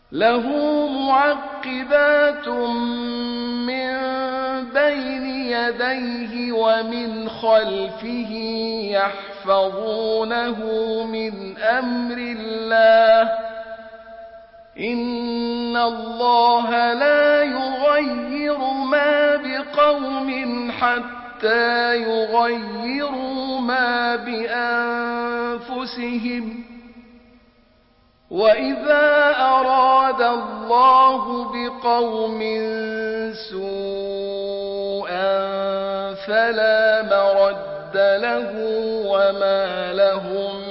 له معقبات من بين يديه ومن خلفه يحفظونه من أمر الله إن الله لا يغير ما بقوم حتى يغيروا ما بأنفسهم وإذا أراد الله بقوم سوءا فلا مرد له وما لهم